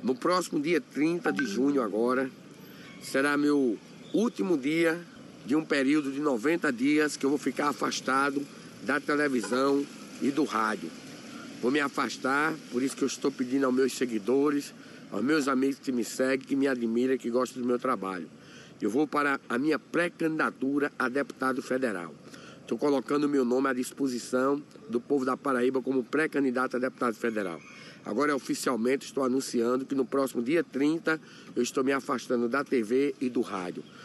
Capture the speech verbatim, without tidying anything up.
No próximo dia trinta de junho agora, será meu último dia de um período de noventa dias que eu vou ficar afastado da televisão e do rádio. Vou me afastar, por isso que eu estou pedindo aos meus seguidores, aos meus amigos que me seguem, que me admiram, que gostam do meu trabalho. Eu vou para a minha pré-candidatura a deputado federal. Estou colocando o meu nome à disposição do povo da Paraíba como pré-candidato a deputado federal. Agora, oficialmente, estou anunciando que no próximo dia trinta eu estou me afastando da T V e do rádio.